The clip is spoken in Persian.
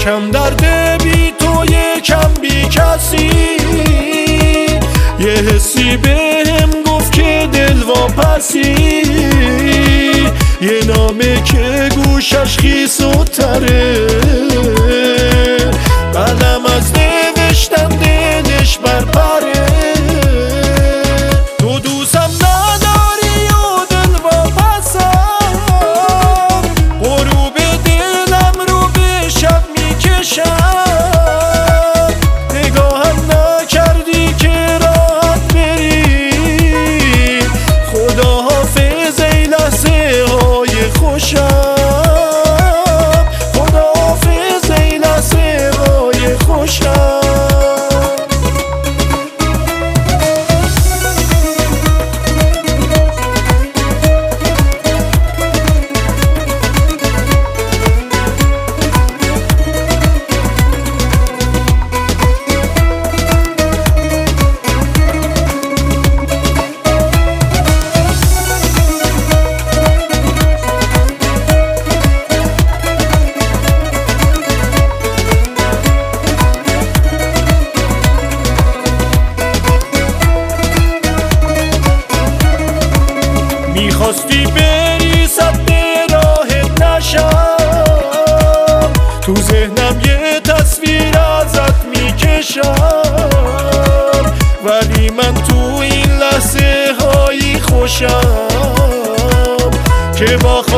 یکم درد بی تو یکم بی کسی، یه حسی بهم گفت که دل واپسی، یه نامه که گوشش خیس و تره، قلم از نوشتن دلش برپره. تو دوستم نداری و دل واپسم، غروب دلم رو به شب میکشم، نگاهم نکردی که راحت بری، خدا حافظ ای لحظه های خوشم، خدا حافظ ای لحظه های خوشم. میخواستی بری سد راهت نشم، تو ذهنم یه تصویر ازت میکشم، ولی من تو این لحظه هایی خوشم که با